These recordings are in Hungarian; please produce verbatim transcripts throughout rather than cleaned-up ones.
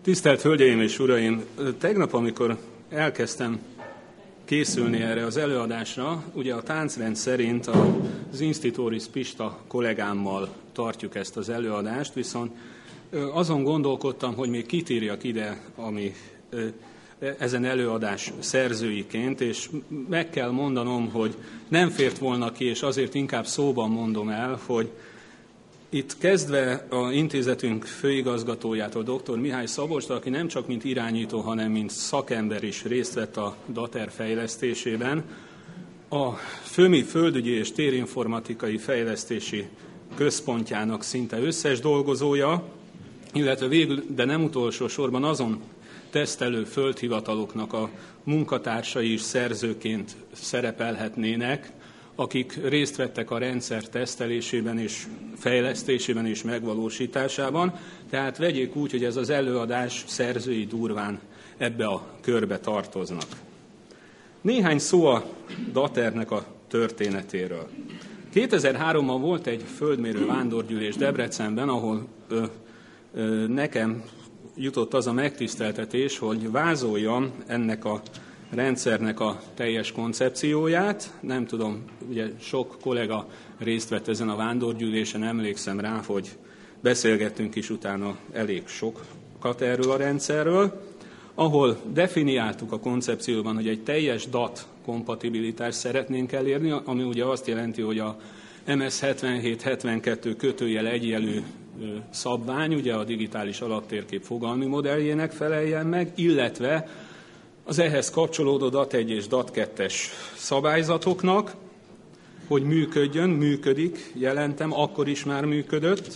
Tisztelt Hölgyeim és Uraim! Tegnap, amikor elkezdtem készülni erre az előadásra, ugye a táncrend szerint az Institoris Pista kollégámmal tartjuk ezt az előadást, viszont azon gondolkodtam, hogy még kit írjak ide, ami ezen előadás szerzőiként, és meg kell mondanom, hogy nem fért volna ki, és azért inkább szóban mondom el, hogy itt kezdve a intézetünk főigazgatójától, dr. Mihály Szabolcstól, aki nem csak mint irányító, hanem mint szakember is részt vett a DATER fejlesztésében, a FÖMI földügyi és térinformatikai fejlesztési központjának szinte összes dolgozója, illetve végül, de nem utolsó sorban azon tesztelő földhivataloknak a munkatársai is szerzőként szerepelhetnének, akik részt vettek a rendszer tesztelésében és fejlesztésében és megvalósításában. Tehát vegyék úgy, hogy ez az előadás szerzői durván ebbe a körbe tartoznak. Néhány szó a DATER-nek a történetéről. kétezer-háromban volt egy földmérő vándorgyűlés Debrecenben, ahol ö, ö, nekem jutott az a megtiszteltetés, hogy vázoljam ennek a rendszernek a teljes koncepcióját. Nem tudom, ugye sok kollega részt vett ezen a vándorgyűlésen, emlékszem rá, hogy beszélgettünk is utána elég sokat erről a rendszerről, ahol definiáltuk a koncepcióban, hogy egy teljes dat kompatibilitást szeretnénk elérni, ami ugye azt jelenti, hogy a em es hetvenhét hetvenkettő kötőjel egyjelű szabvány, ugye a digitális alaptérkép fogalmi modelljének feleljen meg, illetve az ehhez kapcsolódó dat egy és dat kettes szabályzatoknak, hogy működjön, működik, jelentem, akkor is már működött.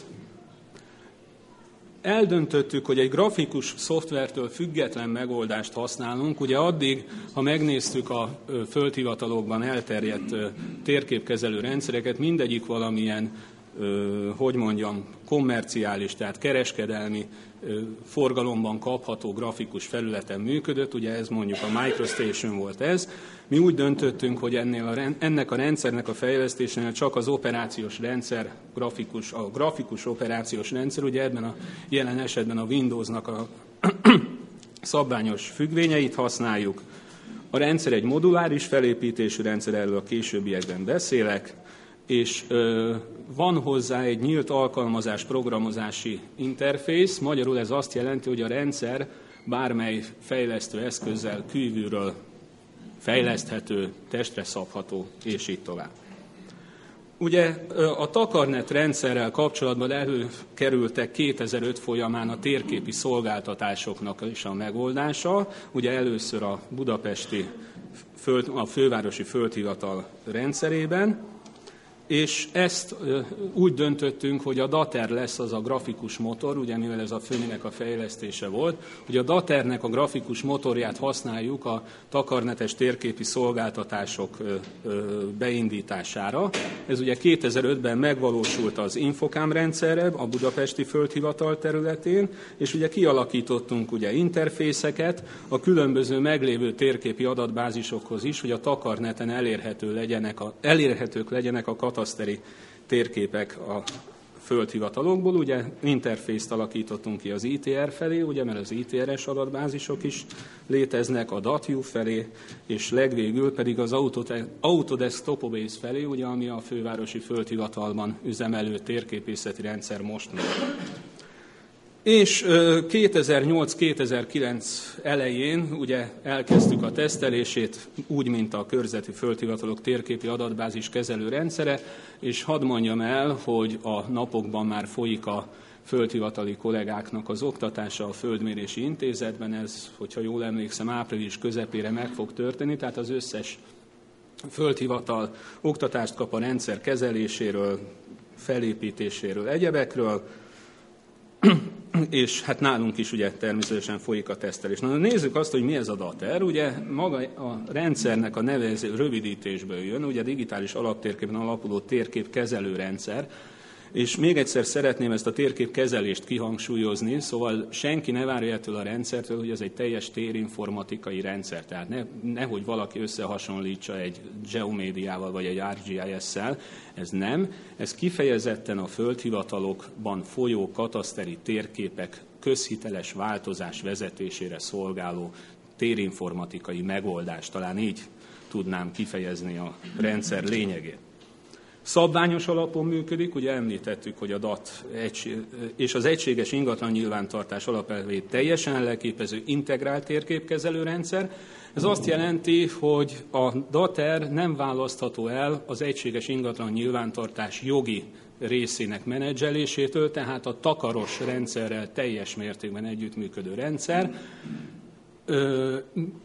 Eldöntöttük, hogy egy grafikus szoftvertől független megoldást használunk. Ugye addig, ha megnéztük a földhivatalokban elterjedt térképkezelő rendszereket, mindegyik valamilyen, hogy mondjam, kommerciális, tehát kereskedelmi forgalomban kapható grafikus felületen működött, ugye ez mondjuk a MicroStation volt ez. Mi úgy döntöttünk, hogy ennél a, ennek a rendszernek a fejlesztésénél csak az operációs rendszer, grafikus, a grafikus operációs rendszer, ugye ebben a jelen esetben a Windowsnak a szabványos függvényeit használjuk. A rendszer egy moduláris felépítésű rendszer, erről a későbbiekben beszélek, és ö, van hozzá egy nyílt alkalmazás programozási interfész, magyarul ez azt jelenti, hogy a rendszer bármely fejlesztő eszközzel kívülről fejleszthető, testre szabható, és így tovább. Ugye a Takarnet rendszerrel kapcsolatban előkerültek kétezer-öt folyamán a térképi szolgáltatásoknak is a megoldása, ugye először a budapesti, föld, a fővárosi földhivatal rendszerében, és ezt úgy döntöttünk, hogy a DATER lesz az a grafikus motor, ugye mivel ez a FÖMI-nek a fejlesztése volt, hogy a DATER-nek a grafikus motorját használjuk a takarnetes térképi szolgáltatások beindítására. Ez ugye kétezer-ötben megvalósult az Infocam rendszerre, a budapesti földhivatal területén, és ugye kialakítottunk ugye interfészeket a különböző meglévő térképi adatbázisokhoz is, hogy a takarneten elérhető legyenek a, elérhetők legyenek a kataszteri térképek a földhivatalokból. Ugye interfészt alakítottunk ki az i té er felé, ugye, mert az i té er-es adatbázisok is léteznek, a DATView felé, és legvégül pedig az Autodesk Topobase felé, ugye, ami a fővárosi földhivatalban üzemelő térképészeti rendszer most már. És kétezer-nyolc kétezer-kilenc elején ugye elkezdtük a tesztelését, úgy, mint a körzeti földhivatalok térképi adatbázis kezelő rendszere, és hadd mondjam el, hogy a napokban már folyik a földhivatali kollégáknak az oktatása a Földmérési Intézetben. Ez, hogyha jól emlékszem, április közepére meg fog történni, tehát az összes földhivatal oktatást kap a rendszer kezeléséről, felépítéséről, egyebekről, és hát nálunk is ugye természetesen folyik a tesztelés. Na, nézzük azt, hogy mi ez a DATER. Ugye maga a rendszernek a neve rövidítésből jön, ugye digitális alaptérképen alapuló térképkezelő rendszer, és még egyszer szeretném ezt a térképkezelést kihangsúlyozni, szóval senki ne várja ettől a rendszertől, hogy ez egy teljes térinformatikai rendszer, tehát ne, nehogy valaki összehasonlítsa egy Geomédiával vagy egy R G I S-szel, ez nem, ez kifejezetten a földhivatalokban folyó kataszteri térképek közhiteles változás vezetésére szolgáló térinformatikai megoldás. Talán így tudnám kifejezni a rendszer lényegét. Szabványos alapon működik, ugye említettük, hogy a dé á té és az egységes ingatlan nyilvántartás alapelvét teljesen leképező integrált térképkezelő rendszer. Ez azt jelenti, hogy a dater nem választható el az egységes ingatlan nyilvántartás jogi részének menedzselésétől, tehát a takaros rendszerrel teljes mértékben együttműködő rendszer ö,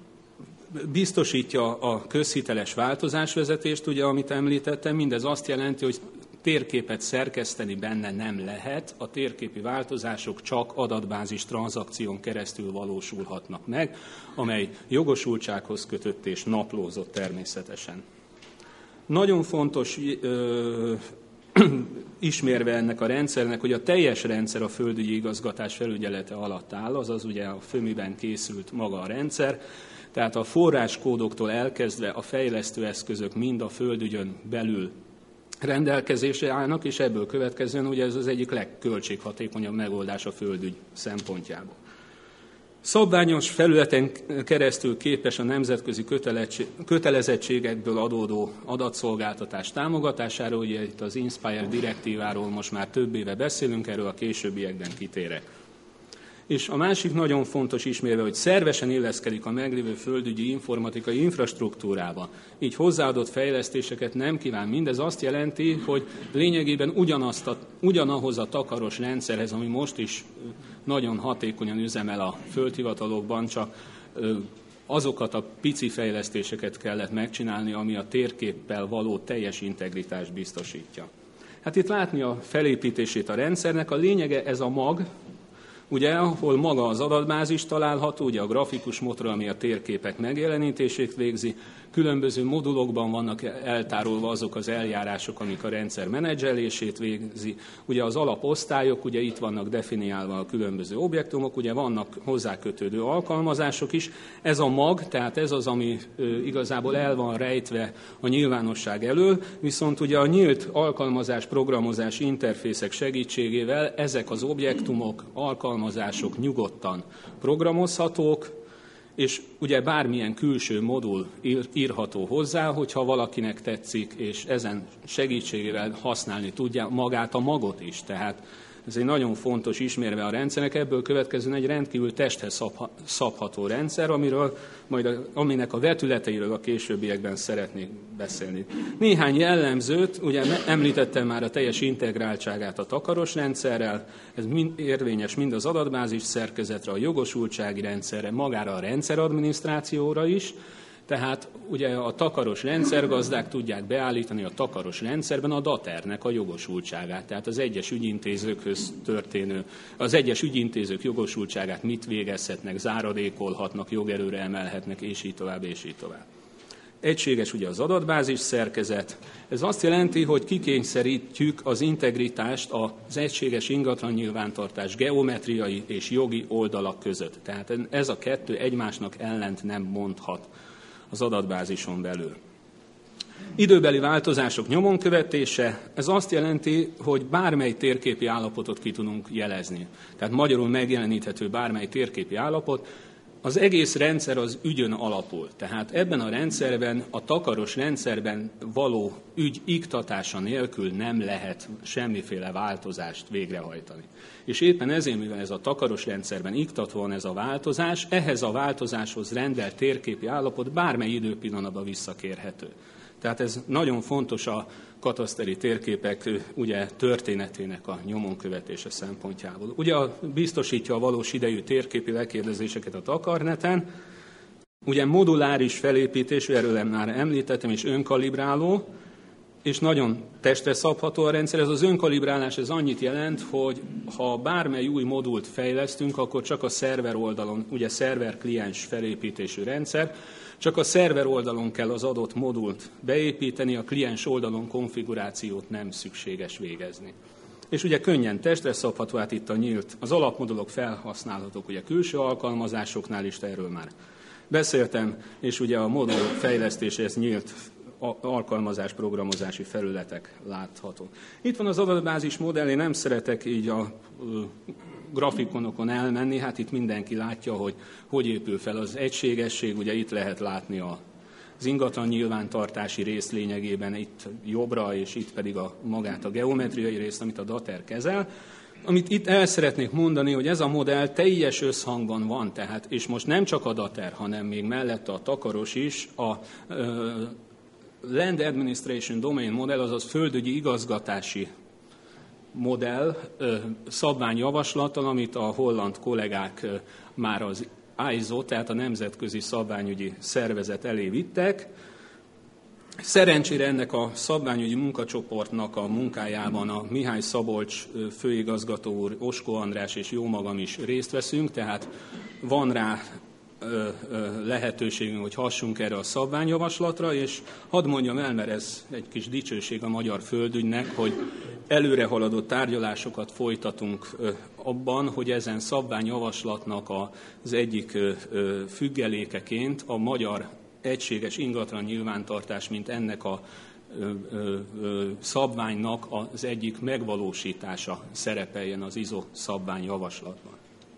biztosítja a közhiteles változásvezetést, ugye, amit említettem, mindez azt jelenti, hogy térképet szerkeszteni benne nem lehet, a térképi változások csak adatbázis tranzakción keresztül valósulhatnak meg, amely jogosultsághoz kötött és naplózott természetesen. Nagyon fontos, ö, ismérve ennek a rendszernek, hogy a teljes rendszer a földügyi igazgatás felügyelete alatt áll, azaz ugye a fömiben készült maga a rendszer, tehát a forráskódoktól elkezdve a fejlesztő eszközök mind a földügyön belül rendelkezésre állnak, és ebből következően ugye ez az egyik legköltséghatékonyabb megoldás a földügy szempontjából. Szabványos felületen keresztül képes a nemzetközi kötelezettségekből adódó adatszolgáltatás támogatására, ugye itt az Inspire direktíváról most már több éve beszélünk, erről a későbbiekben kitérek. És a másik nagyon fontos ismérve, hogy szervesen illeszkedik a meglévő földügyi informatikai infrastruktúrába. Így hozzáadott fejlesztéseket nem kíván. Mindez azt jelenti, hogy lényegében ugyanazt a, ugyanahoz a takaros rendszerhez, ami most is nagyon hatékonyan üzemel a földhivatalokban, csak azokat a pici fejlesztéseket kellett megcsinálni, ami a térképpel való teljes integritást biztosítja. Hát itt látni a felépítését a rendszernek, a lényege ez a mag, ugye, ahol maga az adatbázis található, ugye a grafikus motor, ami a térképek megjelenítését végzi, különböző modulokban vannak eltárolva azok az eljárások, amik a rendszer menedzselését végzi. Ugye az alaposztályok, ugye itt vannak definiálva a különböző objektumok, ugye vannak hozzákötődő alkalmazások is. Ez a mag, tehát ez az, ami igazából el van rejtve a nyilvánosság elől, viszont ugye a nyílt alkalmazás, programozás interfészek segítségével ezek az objektumok, alkalmazások nyugodtan programozhatók, és ugye bármilyen külső modul írható hozzá, hogyha valakinek tetszik, és ezen segítségével használni tudja magát a magot is. Tehát ez egy nagyon fontos ismérve a rendszernek, ebből következően egy rendkívül testhez szabható rendszer, amiről, majd a, aminek a vetületeiről a későbbiekben szeretnék beszélni. Néhány jellemzőt, ugye említettem már a teljes integráltságát a takaros rendszerrel, ez mind, érvényes mind az adatbázis szerkezetre, a jogosultsági rendszerre, magára a rendszeradminisztrációra is. Tehát ugye a takaros rendszergazdák tudják beállítani a takaros rendszerben a daternek a jogosultságát, tehát az egyes ügyintézőkhöz történő, az egyes ügyintézők jogosultságát mit végezhetnek, záradékolhatnak, jogerőre emelhetnek, és így tovább, és így tovább. Egységes ugye az adatbázis szerkezet. Ez azt jelenti, hogy kikényszerítjük az integritást az egységes ingatlan nyilvántartás geometriai és jogi oldalak között. Tehát ez a kettő egymásnak ellent nem mondhat az adatbázison belül. Időbeli változások nyomon követése, ez azt jelenti, hogy bármely térképi állapotot ki tudunk jelezni. Tehát magyarul megjeleníthető bármely térképi állapot, az egész rendszer az ügyön alapul. Tehát ebben a rendszerben, a takaros rendszerben való ügy iktatása nélkül nem lehet semmiféle változást végrehajtani. És éppen ezért, mivel ez a takaros rendszerben iktatva van ez a változás, ehhez a változáshoz rendelt térképi állapot bármely időpillanatban visszakérhető. Tehát ez nagyon fontos a kataszteri térképek ugye, történetének a nyomon követése szempontjából. Ugye biztosítja a valós idejű térképi lekérdezéseket a takarneten, ugye moduláris felépítésű, erről már említettem, és önkalibráló, és nagyon testre szabható a rendszer. Ez az önkalibrálás ez annyit jelent, hogy ha bármely új modult fejlesztünk, akkor csak a szerver oldalon, ugye szerver-kliens felépítésű rendszer, csak a szerver oldalon kell az adott modult beépíteni, a kliens oldalon konfigurációt nem szükséges végezni. És ugye könnyen testre szabható, hát itt a nyílt, az alapmodulok felhasználhatók ugye külső alkalmazásoknál is, erről már beszéltem, és ugye a modul fejlesztéséhez nyílt alkalmazás, programozási felületek látható. Itt van az adatbázis modell, én nem szeretek így a grafikonokon elmenni, hát itt mindenki látja, hogy hogy épül fel az egységesség, ugye itt lehet látni a az ingatlan nyilvántartási rész lényegében itt jobbra, és itt pedig a magát a geometriai részt, amit a Dater kezel. Amit itt el szeretnék mondani, hogy ez a modell teljes összhangban van, tehát, és most nem csak a Dater, hanem még mellette a takaros is, a uh, Land Administration Domain modell, azaz földügyi igazgatási modell uh, szabványjavaslattal, amit a holland kollégák uh, már az I S O, tehát a Nemzetközi Szabványügyi Szervezet elé vittek. Szerencsére ennek a szabványügyi munkacsoportnak a munkájában a Mihály Szabolcs főigazgató úr, Oskó András és jó magam is részt veszünk, tehát van rá lehetőségünk, hogy hassunk erre a szabványjavaslatra, és hadd mondjam el, mert ez egy kis dicsőség a magyar földügynek, hogy előre haladott tárgyalásokat folytatunk abban, hogy ezen szabványjavaslatnak az egyik függelékeként a magyar egységes ingatlan nyilvántartás, mint ennek a szabványnak az egyik megvalósítása szerepeljen az I S O szabványjavaslatban.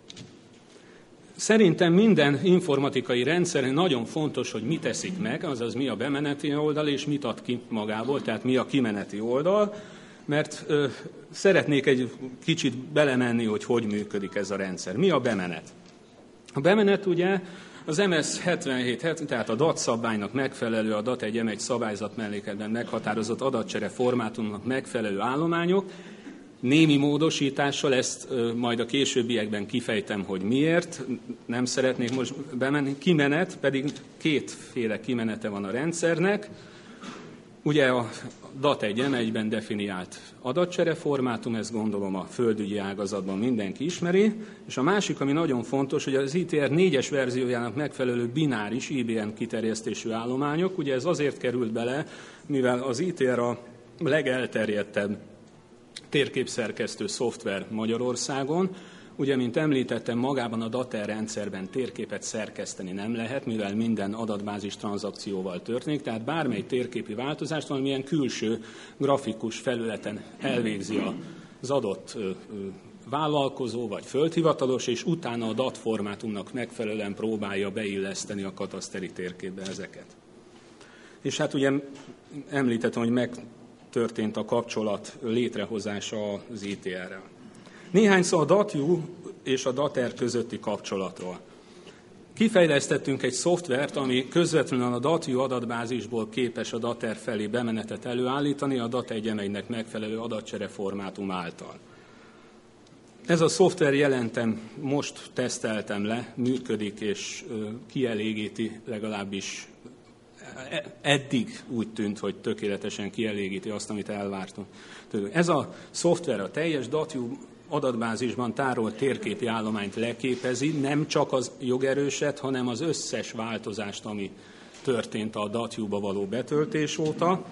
Szerintem minden informatikai rendszer nagyon fontos, hogy mit teszik meg, azaz mi a bemeneti oldal, és mit ad ki magából, tehát mi a kimeneti oldal, mert ö, szeretnék egy kicsit belemenni, hogy hogy működik ez a rendszer. Mi a bemenet? A bemenet ugye az M S hetvenhét, tehát a dat szabványnak megfelelő, a dat egy em egy szabályzat mellékletben meghatározott adatcsere formátumnak megfelelő állományok, némi módosítással, ezt majd a későbbiekben kifejtem, hogy miért, nem szeretnék most bemenni. Kimenet, pedig kétféle kimenete van a rendszernek. Ugye a dat egy em egyben definiált adatcsereformátum, ezt gondolom a földügyi ágazatban mindenki ismeri, és a másik, ami nagyon fontos, hogy az I T R négyes verziójának megfelelő bináris I B M kiterjesztésű állományok, ugye ez azért került bele, mivel az I T R a legelterjedtebb térképszerkesztő szoftver Magyarországon. Ugye, mint említettem, magában a Dater rendszerben térképet szerkeszteni nem lehet, mivel minden adatbázis tranzakcióval történik, tehát bármely térképi változást valamilyen külső grafikus felületen elvégzi az adott vállalkozó vagy földhivatalos, és utána a dat formátumnak megfelelően próbálja beilleszteni a kataszteri térképbe ezeket. És hát ugye említettem, hogy meg történt a kapcsolat létrehozása az I T R-rel. Néhány szó a DATU és a Dater közötti kapcsolatról. Kifejlesztettünk egy szoftvert, ami közvetlenül a DATU adatbázisból képes a Dater felé bemenetet előállítani a dat egy em egynek megfelelő adatcsere formátum által. Ez a szoftver jelentem, most teszteltem le, működik és kielégíti, legalábbis eddig úgy tűnt, hogy tökéletesen kielégíti azt, amit elvártunk. Ez a szoftver a teljes DATU adatbázisban tárolt térképi állományt leképezi, nem csak az jogerőset, hanem az összes változást, ami történt a DATU-ba való betöltés óta.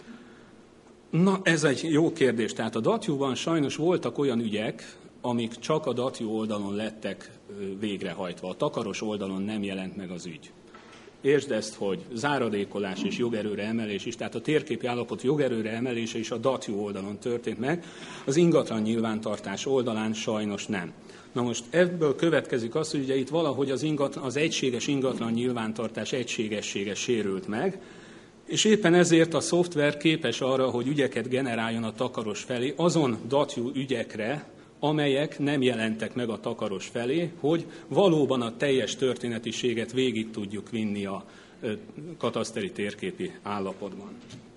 Na, ez egy jó kérdés. Tehát a DATU-ban sajnos voltak olyan ügyek, amik csak a DATU oldalon lettek végrehajtva. A takaros oldalon nem jelent meg az ügy. Értsd ezt, hogy záradékolás és jogerőre emelés is, tehát a térképi állapot jogerőre emelése is a DATU oldalon történt meg, az ingatlan nyilvántartás oldalán sajnos nem. Na most ebből következik az, hogy ugye itt valahogy az, ingatlan, az egységes ingatlan nyilvántartás egységessége sérült meg, és éppen ezért a szoftver képes arra, hogy ügyeket generáljon a takaros felé, azon DATU ügyekre, amelyek nem jelentek meg a takaros felé, hogy valóban a teljes történetiséget végig tudjuk vinni a kataszteri térképi állapotban.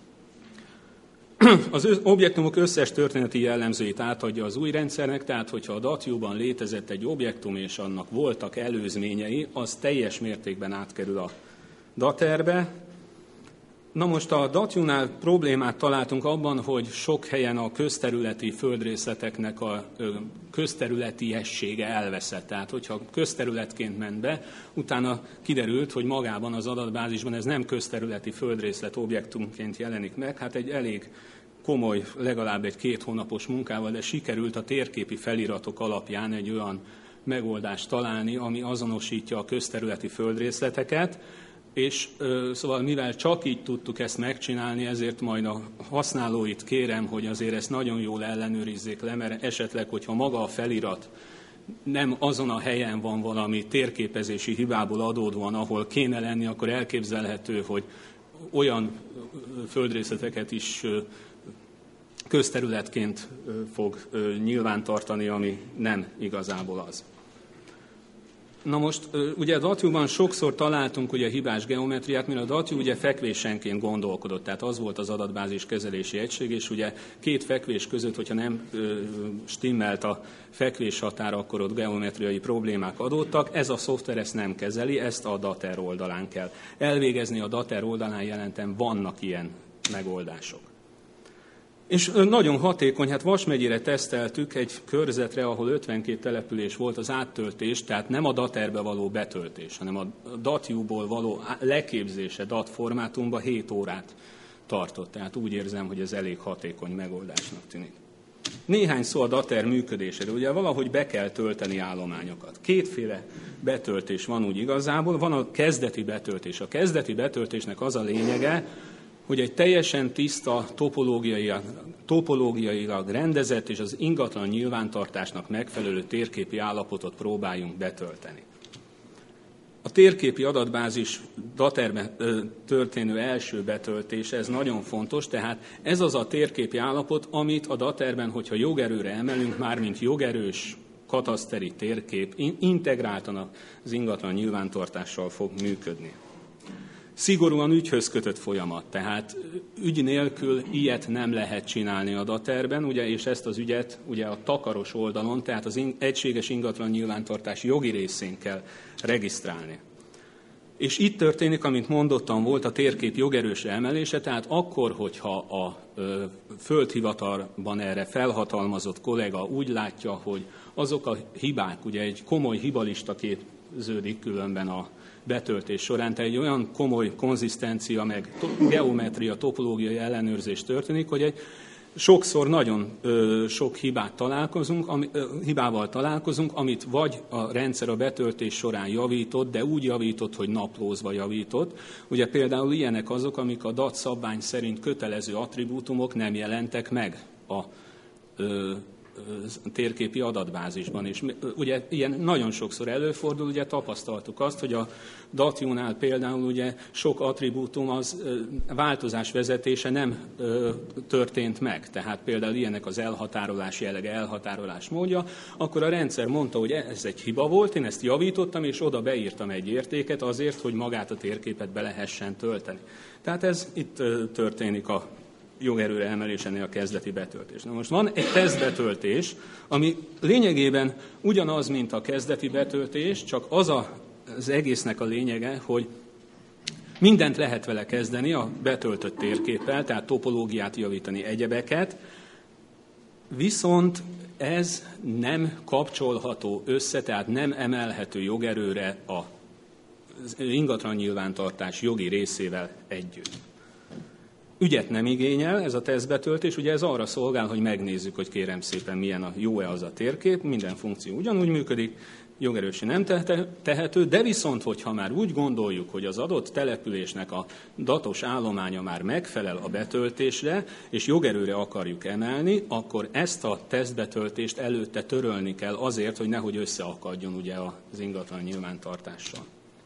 Az objektumok összes történeti jellemzőit átadja az új rendszernek, tehát hogyha a DATU-ban létezett egy objektum, és annak voltak előzményei, az teljes mértékben átkerül a Daterbe. Na most a DATU-nál problémát találtunk abban, hogy sok helyen a közterületi földrészleteknek a közterületiessége elveszett. Tehát, hogyha közterületként ment be, utána kiderült, hogy magában az adatbázisban ez nem közterületi földrészlet objektumként jelenik meg. Hát egy elég komoly, legalább egy két hónapos munkával, de sikerült a térképi feliratok alapján egy olyan megoldást találni, ami azonosítja a közterületi földrészleteket, és szóval mivel csak így tudtuk ezt megcsinálni, ezért majd a használóit kérem, hogy azért ezt nagyon jól ellenőrizzék le, mert esetleg, hogyha maga a felirat nem azon a helyen van valami térképezési hibából adódóan, ahol kéne lenni, akkor elképzelhető, hogy olyan földrészeteket is közterületként fog nyilvántartani, ami nem igazából az. Na most, ugye a datyúban sokszor találtunk ugye hibás geometriát, mert a datyú ugye fekvésenként gondolkodott, tehát az volt az adatbázis kezelési egység, és ugye két fekvés között, hogyha nem stimmelt a fekvés határa, akkor ott geometriai problémák adódtak. Ez a szoftver ezt nem kezeli, ezt a dater oldalán kell elvégezni. A dater oldalán jelentem vannak ilyen megoldások. És nagyon hatékony, hát Vas megyére teszteltük egy körzetre, ahol ötvenkét település volt az áttöltés, tehát nem a daterbe való betöltés, hanem a datyúból való leképzése dat formátumban hét órát tartott. Tehát úgy érzem, hogy ez elég hatékony megoldásnak tűnik. Néhány szó a dater működésére. Ugye valahogy be kell tölteni állományokat. Kétféle betöltés van úgy igazából. Van a kezdeti betöltés. A kezdeti betöltésnek az a lényege, hogy egy teljesen tiszta, topológiailag, topológiailag rendezett és az ingatlan nyilvántartásnak megfelelő térképi állapotot próbáljunk betölteni. A térképi adatbázis daterben történő első betöltése, ez nagyon fontos, tehát ez az a térképi állapot, amit a daterben, hogyha jogerőre emelünk, már mint jogerős kataszteri térkép, integráltan az ingatlan nyilvántartással fog működni. Szigorúan ügyhöz kötött folyamat, tehát ügy nélkül ilyet nem lehet csinálni a daterben, ugye, és ezt az ügyet ugye a takaros oldalon, tehát az in, egységes ingatlan nyilvántartás jogi részén kell regisztrálni. És itt történik, amint mondottam, volt a térkép jogerős emelése, tehát akkor, hogyha a ö, földhivatalban erre felhatalmazott kollega úgy látja, hogy azok a hibák, ugye egy komoly hibalista képződik különben a betöltés során, tehát egy olyan komoly konzisztencia, meg geometria, topológiai ellenőrzés történik, hogy egy sokszor nagyon ö, sok hibát találkozunk, ami, ö, hibával találkozunk, amit vagy a rendszer a betöltés során javított, de úgy javított, hogy naplózva javított. Ugye például ilyenek azok, amik a dat szabvány szerint kötelező attribútumok nem jelentek meg a ö, térképi adatbázisban. És ugye ilyen nagyon sokszor előfordul, ugye tapasztaltuk azt, hogy a datyúnál például ugye sok attribútum az változás vezetése nem történt meg. Tehát például ilyenek az elhatárolás jellege, elhatárolás módja, akkor a rendszer mondta, hogy ez egy hiba volt, én ezt javítottam, és oda beírtam egy értéket azért, hogy magát a térképet be lehessen tölteni. Tehát ez itt történik a jogerőre emelésénél a kezdeti betöltés. Na most van egy tesztbetöltés, ami lényegében ugyanaz, mint a kezdeti betöltés, csak az a, az egésznek a lényege, hogy mindent lehet vele kezdeni a betöltött térképpel, tehát topológiát javítani, egyebeket, viszont ez nem kapcsolható össze, tehát nem emelhető jogerőre az ingatlan nyilvántartás jogi részével együtt. Ügyet nem igényel ez a tesztbetöltés, ugye ez arra szolgál, hogy megnézzük, hogy kérem szépen milyen a jó-e az a térkép, minden funkció ugyanúgy működik, jogerősen nem tehető, de viszont, hogyha már úgy gondoljuk, hogy az adott településnek a datos állománya már megfelel a betöltésre, és jogerőre akarjuk emelni, akkor ezt a tesztbetöltést előtte törölni kell azért, hogy nehogy összeakadjon ugye az ingatlan nyilvántartással.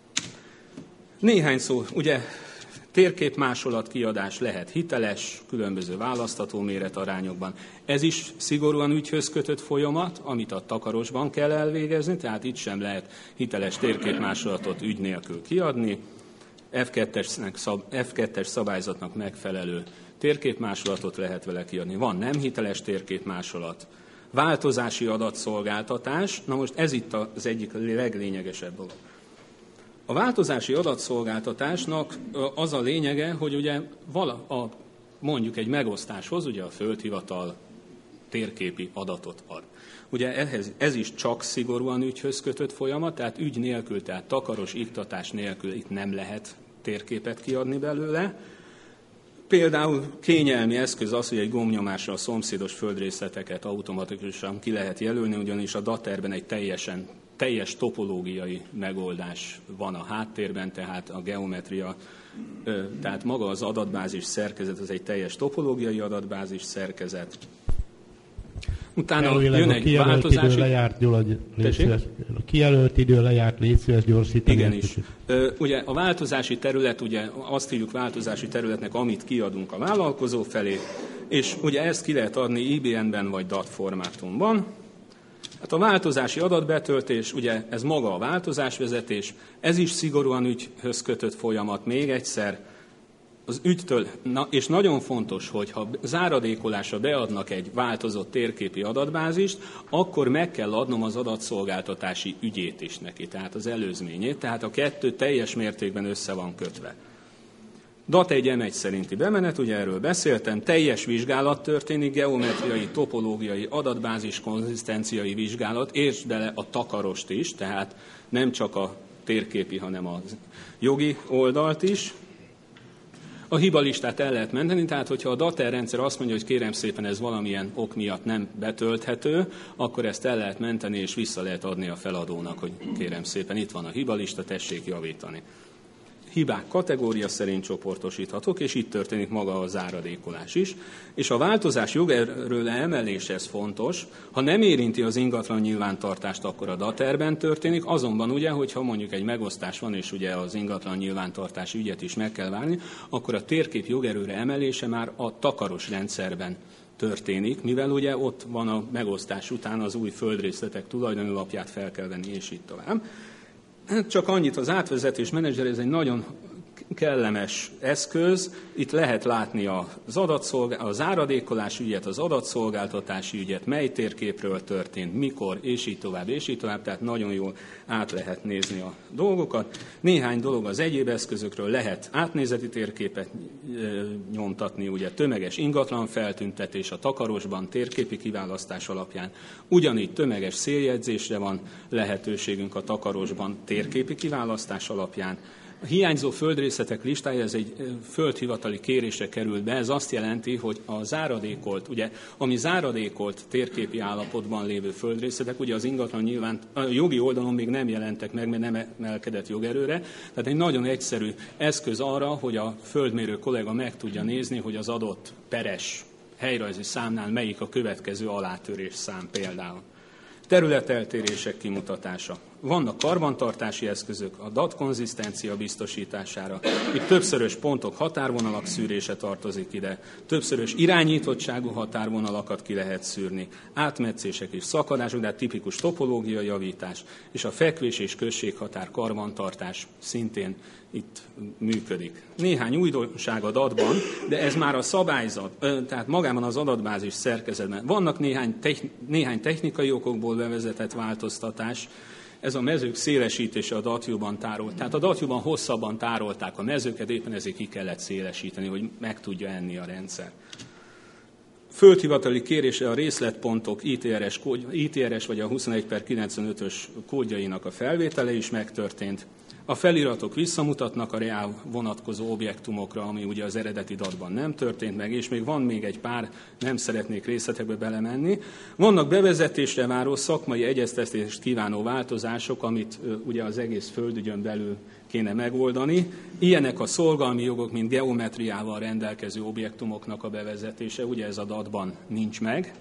Néhány szó, ugye térképmásolat kiadás lehet hiteles, különböző választható méretarányokban. Ez is szigorúan ügyhöz kötött folyamat, amit a takarosban kell elvégezni, tehát itt sem lehet hiteles térképmásolatot ügy nélkül kiadni. ef kettes szabályzatnak megfelelő térképmásolatot lehet vele kiadni. Van nem hiteles térképmásolat, változási adatszolgáltatás, na most ez itt az egyik leglényegesebb dolog. A változási adatszolgáltatásnak az a lényege, hogy ugye vala, a, mondjuk egy megosztáshoz ugye a földhivatal térképi adatot ad. Ugye ehhez, ez is csak szigorúan ügyhöz kötött folyamat, tehát ügy nélkül, tehát takaros iktatás nélkül itt nem lehet térképet kiadni belőle. Például kényelmi eszköz az, hogy egy gombnyomásra a szomszédos földrészleteket automatikusan ki lehet jelölni, ugyanis a daterben egy teljesen teljes topológiai megoldás van a háttérben, tehát a geometria, tehát maga az adatbázis szerkezet, az egy teljes topológiai adatbázis szerkezet. Utána Előleg jön a egy kijelölt változási... idő lejárt, Gyula, légy szíves. A kijelölt idő lejárt, légy szíves gyorsítani. Igenis. Ö, ugye a változási terület, ugye azt hívjuk változási területnek, amit kiadunk a vállalkozó felé, és ugye ezt ki lehet adni I B N-ben vagy D A T formátumban. Hát a változási adatbetöltés, ugye ez maga a változásvezetés, ez is szigorúan ügyhöz kötött folyamat, még egyszer, az ügytől, na, és nagyon fontos, hogy ha záradékolásra beadnak egy változott térképi adatbázist, akkor meg kell adnom az adatszolgáltatási ügyét is neki, tehát az előzményét, tehát a kettő teljes mértékben össze van kötve. D A T egy M egy szerinti bemenet, ugye erről beszéltem, teljes vizsgálat történik, geometriai, topológiai, adatbázis, konzisztenciai vizsgálat, értsd bele a takarost is, tehát nem csak a térképi, hanem a jogi oldalt is. A hibalistát el lehet menteni, tehát hogyha a Dater rendszer azt mondja, hogy kérem szépen ez valamilyen ok miatt nem betölthető, akkor ezt el lehet menteni és vissza lehet adni a feladónak, hogy kérem szépen itt van a hibalista, tessék javítani. Hibák kategória szerint csoportosíthatók, és itt történik maga a záradékolás is. És a változás jogerőre emelése, ez fontos. Ha nem érinti az ingatlan nyilvántartást, akkor a Daterben történik, azonban ugye, hogyha mondjuk egy megosztás van, és ugye az ingatlan nyilvántartási ügyet is meg kell várni, akkor a térkép jogerőre emelése már a takaros rendszerben történik, mivel ugye ott van a megosztás után az új földrészletek tulajdonlapját fel kell venni, és így tovább. Hát csak annyit, az átvezetés menedzser, ez egy nagyon kellemes eszköz. Itt lehet látni az, adatszolgál, az áradékolás ügyet, az adatszolgáltatási ügyet, mely térképről történt, mikor, és így tovább, és így tovább. Tehát nagyon jól át lehet nézni a dolgokat. Néhány dolog az egyéb eszközökről, lehet átnézeti térképet nyomtatni, ugye tömeges ingatlan feltüntetés a takarosban, térképi kiválasztás alapján. Ugyanígy tömeges széljegyzésre van lehetőségünk a takarosban, térképi kiválasztás alapján. A hiányzó földrészetek listája, ez egy földhivatali kérésre került be, ez azt jelenti, hogy a záradékolt, ugye, ami záradékolt térképi állapotban lévő földrészetek, ugye az ingatlan nyilván a jogi oldalon még nem jelentek meg, mert nem emelkedett jogerőre, tehát egy nagyon egyszerű eszköz arra, hogy a földmérő kollega meg tudja nézni, hogy az adott peres helyrajzi számnál melyik a következő alátörés szám például. Területeltérések kimutatása. Vannak karbantartási eszközök a D A T konzisztencia biztosítására. Itt többszörös pontok, határvonalak szűrése tartozik ide. Többszörös irányítottságú határvonalakat ki lehet szűrni. Átmetszések és szakadások, de tipikus topológiai javítás. És a fekvés és községhatár karbantartás szintén itt működik. Néhány újdonság a D A T-ban, de ez már a szabályzat, tehát magában az adatbázis szerkezetben. Vannak néhány, techn- néhány technikai okokból bevezetett változtatás. Ez a mezők szélesítése a D A T U-ban tárolt. Tehát a D A T U-ban hosszabban tárolták a mezőket, éppen ezért ki kellett szélesíteni, hogy meg tudja enni a rendszer. Földhivatali kérése a részletpontok I T R S, kód, I T R S vagy a huszonegy per kilencvenötös kódjainak a felvétele is megtörtént. A feliratok visszamutatnak a reál vonatkozó objektumokra, ami ugye az eredeti D A T-ban nem történt meg, és még van még egy pár, nem szeretnék részletekbe belemenni. Vannak bevezetésre váró szakmai egyeztetést kívánó változások, amit ugye az egész földügyön belül kéne megoldani. Ilyenek a szolgalmi jogok, mint geometriával rendelkező objektumoknak a bevezetése, ugye ez a D A T-ban nincs meg.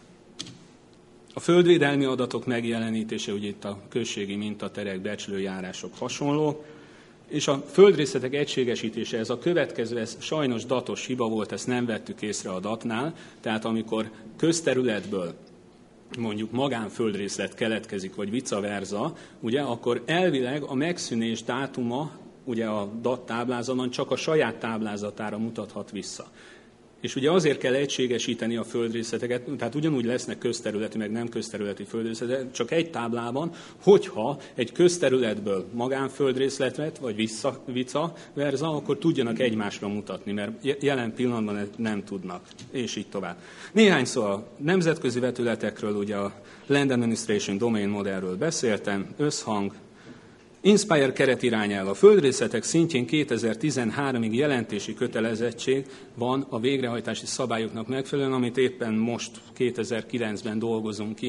A földvédelmi adatok megjelenítése, ugye itt a községi mintaterek, becslőjárások hasonló, és a földrészletek egységesítése, ez a következő, ez sajnos datos hiba volt, ezt nem vettük észre a D A T-nál, tehát amikor közterületből mondjuk magánföldrészlet keletkezik, vagy vice versa, ugye, akkor elvileg a megszűnés dátuma, ugye a D A T táblázaton csak a saját táblázatára mutathat vissza. És ugye azért kell egységesíteni a földrészleteket, tehát ugyanúgy lesznek közterületi, meg nem közterületi földrészletek, csak egy táblában, hogyha egy közterületből magánföldrészletet, vagy vissza, vice versa, akkor tudjanak egymásra mutatni, mert jelen pillanatban nem tudnak, és így tovább. Néhány szó a nemzetközi vetületekről, ugye a Land Administration Domain modellről beszéltem, összhang, Inspire keretirányelv. A földrészletek szintjén kétezer-tizenháromig jelentési kötelezettség van a végrehajtási szabályoknak megfelelően, amit éppen most kétezer-kilencben dolgozunk ki. Én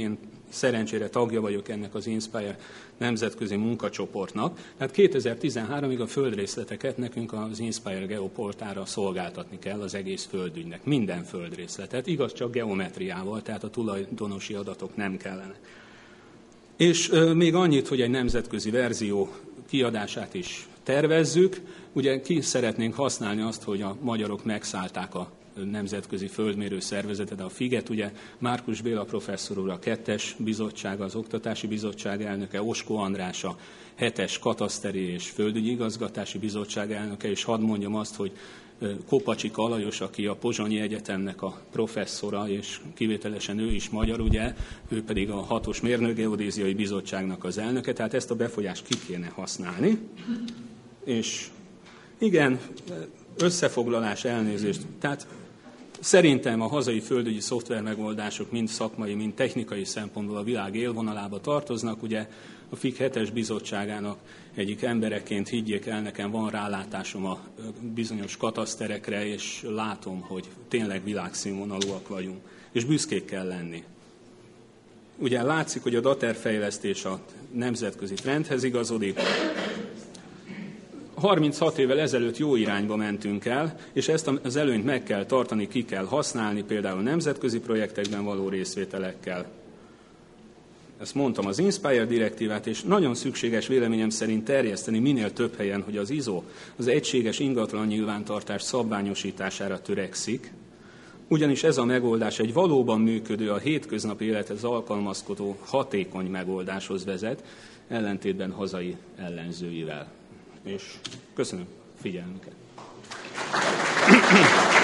szerencsére tagja vagyok ennek az Inspire nemzetközi munkacsoportnak. Tehát kétezer-tizenháromig a földrészleteket nekünk az Inspire geoportára szolgáltatni kell az egész földügynek. Minden földrészletet, igaz csak geometriával, tehát a tulajdonosi adatok nem kellene. És euh, még annyit, hogy egy nemzetközi verzió kiadását is tervezzük. Ugye ki szeretnénk használni azt, hogy a magyarok megszállták a nemzetközi földmérő szervezetet, a figet, ugye Márkus Béla professzor úr a kettes bizottság, az Oktatási Bizottság elnöke, Oskó András a hetes kataszteri és földügyi igazgatási bizottság elnöke, és hadd mondjam azt, hogy Kopacsik Alajos, aki a Pozsonyi Egyetemnek a professzora, és kivételesen ő is magyar, ugye, ő pedig a hatos Mérnökgeodéziai Bizottságnak az elnöke, tehát ezt a befolyást ki kéne használni. És igen, összefoglalás, elnézést. Tehát szerintem a hazai földügyi szoftvermegoldások mind szakmai, mind technikai szempontból a világ élvonalába tartoznak. Ugye a FIG hetes bizottságának egyik embereként, higgyék el, nekem van rálátásom a bizonyos kataszterekre, és látom, hogy tényleg világszínvonalúak vagyunk, és büszkék kell lenni. Ugye látszik, hogy a daterfejlesztés a nemzetközi trendhez igazodik. harminchat évvel ezelőtt jó irányba mentünk el, és ezt az előnyt meg kell tartani, ki kell használni, például nemzetközi projektekben való részvételekkel. Ezt mondtam, az Inspire direktívát, és nagyon szükséges véleményem szerint terjeszteni minél több helyen, hogy az i es o az egységes ingatlan nyilvántartás szabványosítására törekszik, ugyanis ez a megoldás egy valóban működő, a hétköznapi élethez alkalmazkodó, hatékony megoldáshoz vezet, ellentétben hazai ellenzőivel. És köszönöm figyelmüket.